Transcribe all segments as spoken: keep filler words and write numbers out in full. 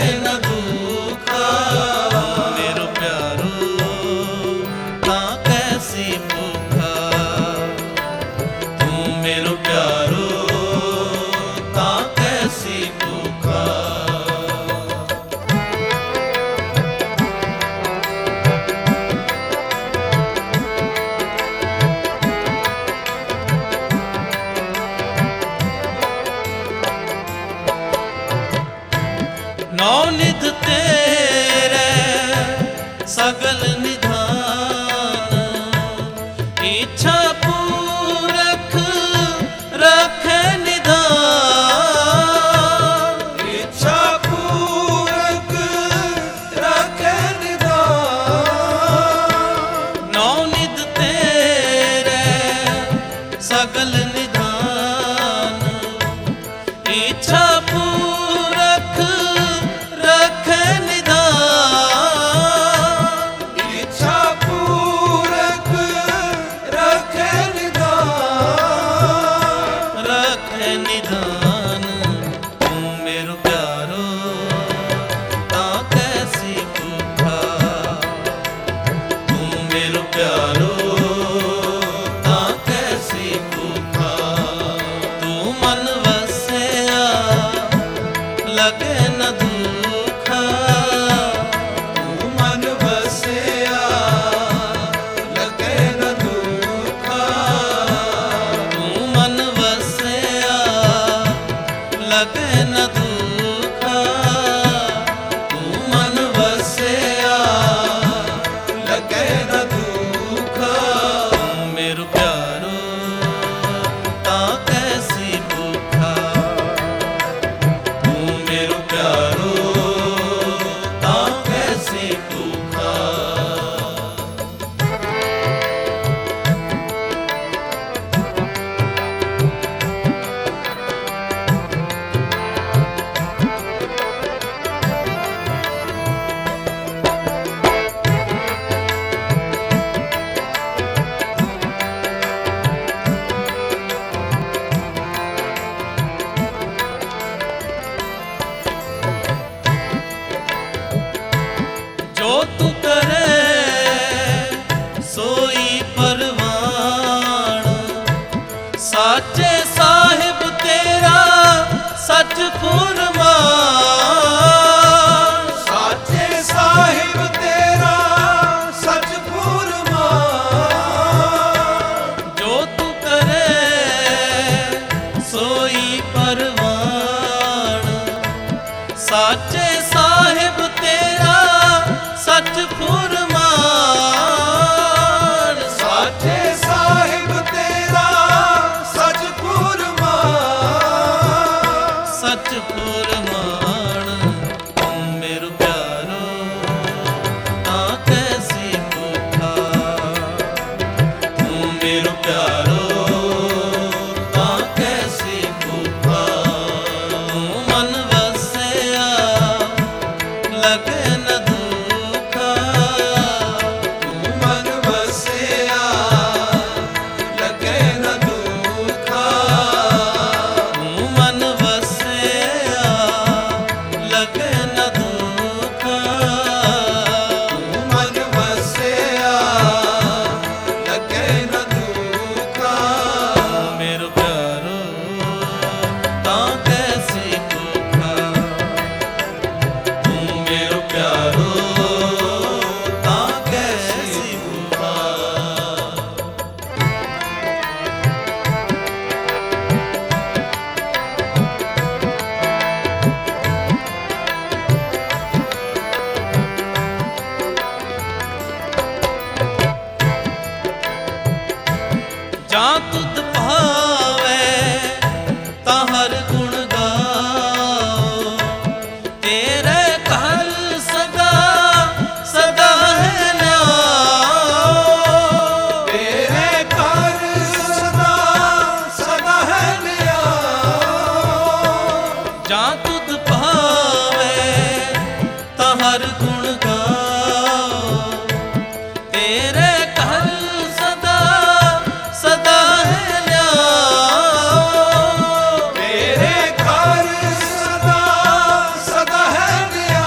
न दुखा। मेरो प्यारो ता कैसी भूखा, तू मेरो प्यारो ता कैसी भूखा। नौ निध तेरे सगल निधान, इच्छा पूरख रखे निधान। इच्छा पूरक रखे निधान। नौ निध तेरे सगल निधान, इच्छा पूरख रखे निधान। इच्छा पूरक रखे निधान। रखे निधान, तू मेरो प्यारो ता कैसी भूखा। तू मेरो प्यारो ता कैसी भूखा। तू मन वसया लगे न दुखा। तू मन बसया लगे न दुखा। तू मन वसया लगे न दुखा। तू मन वसया लगे न दुखा। तू मेरो प्यारो ता कैसी भूखा। तू मेरो प्यारो ता कैसी भूखा। जो तू करे सोई परवान, साचे साहिब तेरा सच फुरमान। साचे साहिब तेरा सच फुरमान। जो तू करे सोई परवान, साचे साहिब तेरा सच फुरमान। साचे साहिब तेरा सच फुरमान। सच फुरमान, तू मेरो प्यारो ता कैसी भूखा। तू मेरो प्यारो ता कैसी भूखा। तू मन वसया लगे न दुखा। तू मन बसया लगे न दुखा। तू मन वसया लगे न दुखा। तू मन बसया लगे न दुखा। मेरो प्यारो ता कैसी भूखा। तू मेरो प्यारो ता कैसी भूखा। जा तुध भावे ता हर गुण गाओ। तेरे घर सदा सदा है न्याओ। तेरे घर सदा सदा है न्याओ। जा तुध भावे ता हर गुण गाओ। तेरे घर सदा सदा है न्याओ। तेरे घर सदा सदा है न्याओ।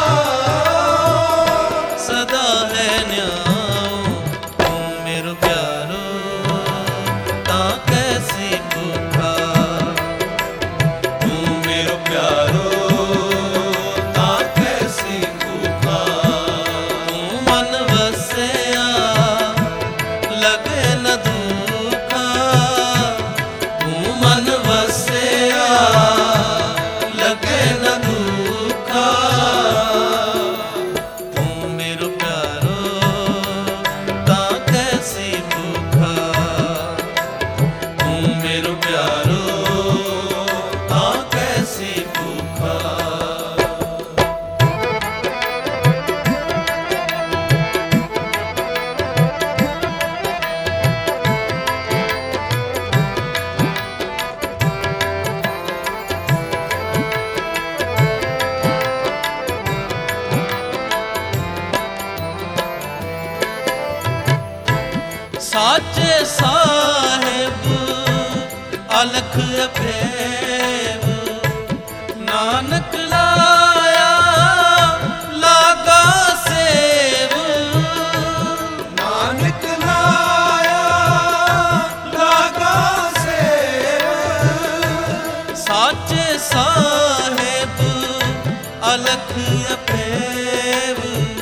ਸਾਚੇ ਸਾਹਿਬ ਅਲਖ ਅਭੇਵ, ਨਾਨਕ ਲਾਇਆ ਲਾਗਾ ਸੇਵ। ਨਾਨਕ ਲਾਇਆ ਲਾਗਾ ਸੇਵ। ਸਾਚੇ ਸਾਹਿਬ ਅਲਖ ਅਭੇਵ,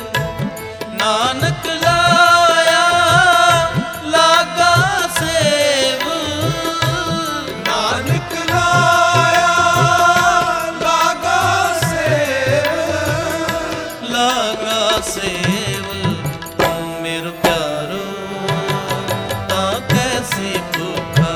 ਨਾਨਕ ਲਾਇਆ ਲਾਗਾ ਸੇਵ। ਨਾਨਕ ਲਾਇਆ ਲਾਗਾ ਸੇਵ। ਲਾਗਾ ਸੇਵ ਤੂੰ ਮੇਰ ਪਿਆਰੋ ਤਾਂ ਕੈਸੀ ਭੁਖਾ।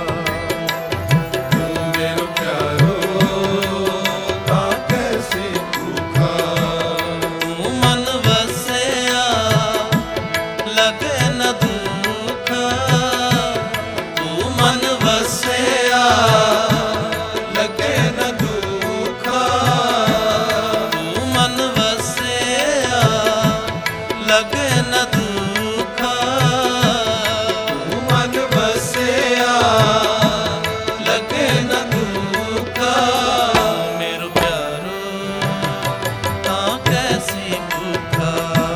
ਤੂੰ ਮੇਰਾ ਪਿਆਰੋ ਤਾਂ ਕੈਸੀ ਭੁਖਾ। ਤੂੰ ਮਨ ਵਸਿਆ ਲਗੇ ਨ ਦੁਖਾ। ਤੂੰ ਮਨ ਵਸਿਆ ਲੱਗੇ ਨ ਦੁਖਾ। ਤੂੰ ਮਨ ਵਸਿਆ ਲਗੇ ਨ ਦੁਖਾ। ਤੂੰ ਮਨ ਵਸਿਆ ਲੱਗੇ ਨ ਦੁਖਾ। ਮੇਰੋ ਪਿਆਰੋ ਤਾਂ ਕੈਸੀ ਭੁਖਾ।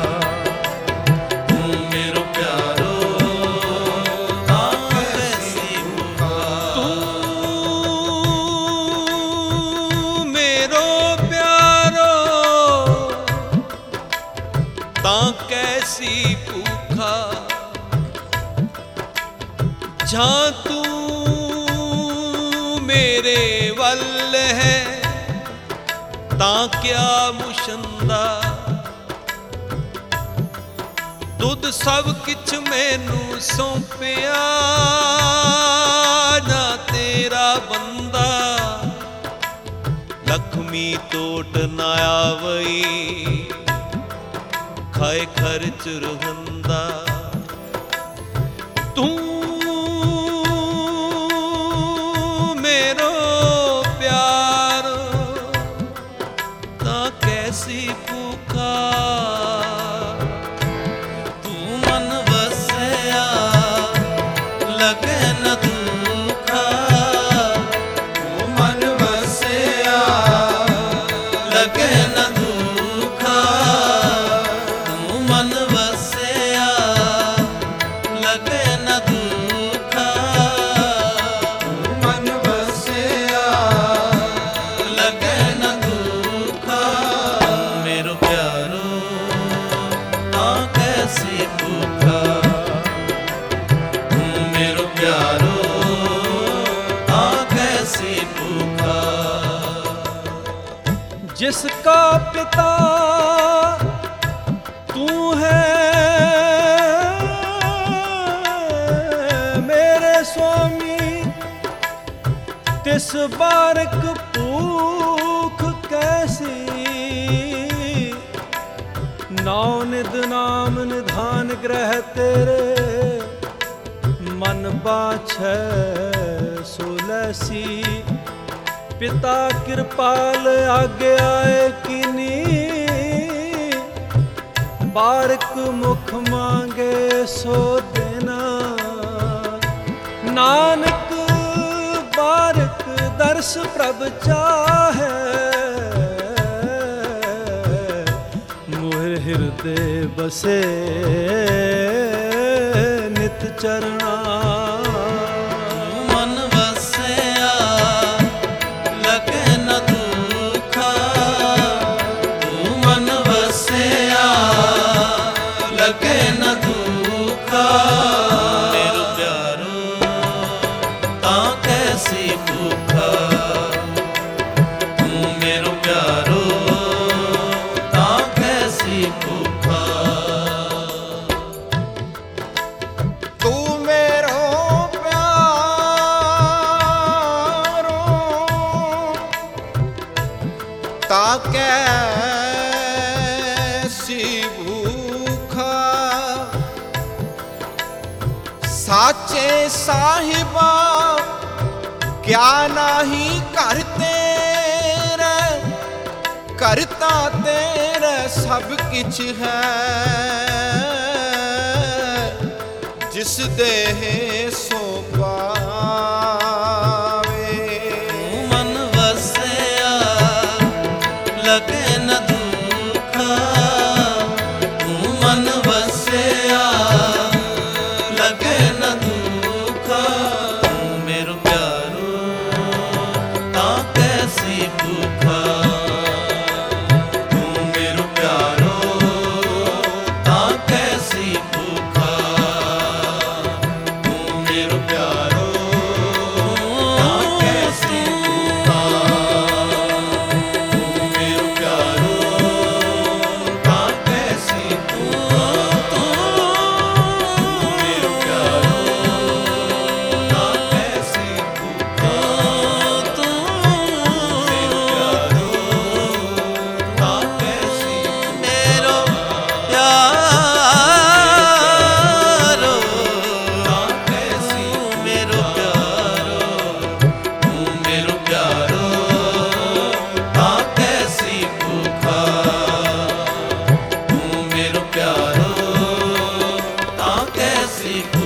ਤੂੰ ਮੇਰੋ ਪਿਆਰੋ ਤਾਂ ਕੈਸੀ ਭੁਖਾ। ਤੂੰ ਮੇਰੋ ਪਿਆਰੋ ਤਾਂ ਕੈਸੀ ਭੁੱਖਾ। ਜਾਂ ਤੂੰ ਮੇਰੇ ਵੱਲ ਹੈ ਤਾਂ ਕਿਆ ਮੁਸ਼ੰਦਾ। ਦੁੱਧ ਸਭ ਕਿਛ ਮੈਨੂੰ ਸੌਂਪਿਆ ਨਾ ਤੇਰਾ ਬੰਦਾ। ਲਖਮੀ ਟੋਟ ਨਾ ਆਵਈ ਖਾਏ ਖਰਚ ਰਹੰਦਾ। ਤੂੰ ਮੇਰੋ ਪਿਆਰੋ ਤਾਂ ਕੈਸੀ ਭੁੱਖਾ। ਤੂੰ ਮਨ ਵਸਿਆ ਲਗੇ ਨ ਦੁਖਾ। ਤੂੰ ਮਨ ਵਸਿਆ ਲਗੇ ਨ ਦੁਖਾ। ਤੂੰ ਮਨ ਵਸਿਆ ਲਗੇ ਨ ਦੁਖਾ। ਤੂੰ ਮਨ ਵਸਿਆ ਲਗੇ ਨ ਦੁਖਾ। ਮੇਰੋ ਪਿਆਰੋ ਤਾਂ ਕੈਸੀ ਭੁਖਾ। ਤੂੰ ਮੇਰੋ ਪਿਆਰੋ ਤਾਂ ਕੈਸੀ ਭੁਖਾ। जिसका पिता तू है मेरे स्वामी, तिस बारक भूख कैसी। नौ निध नाम निधान ग्रह तेरे, मन बाछै सुलसी। पिता कृपाल आगे आए कीनी, बारक मुख मांगे सो देना। नानक बारक दर्श प्रभ चाहे, मोह हृदय बसे नित चरणा। ਮਨ ਵਸਿਆ ਲਗੇ ਨ ਦੁਖਾ। ਤੂੰ ਮਨ ਵਸਿਆ ਲਗੇ ਨ ਦੁਖਾ। ਮੇਰੋ ਪਿਆਰੋ ਤਾਂ ਕੈਸੀ ਭੁਖਾ। ਤੂੰ ਮੇਰੋ ਪਿਆਰੋ ਤਾਂ ਕੈਸੀ ਭੁਖਾ। ਤੂੰ ਮੇਰੋ ਪਿਆਰੋ ਤਾਂ ਕੈਸੀ ਭੂਖਾ। ਸਾਚੇ ਸਾਹਿਬਾ ਕਿਆ ਨਾਹੀ ਘਰ ਤੇਰੇ, ਕਰਤਾ ਤੇਰੇ ਸਭ ਕਿਛ ਹੈ। जिस देह सो पावे। मन वसया लगे न दुखा, मन वसया लगे न दुखा। मेरो प्यारो ता कैसी भूखा, तू मेरो प्यारो ता कैसी भूखा, तू मेरो प्यारो ता कैसी भूखा, तू मेरो प्यारो ता कैसी भूखा, तू मेरो प्यारो ता कैसी भूखा, तू मेरो प्यारो ता कैसी मेरो प्यारो ता कैसी मेरो प्यारो, तू मेरो प्यारो ता कैसी भूखा, तू मेरो प्यारो ता कैसी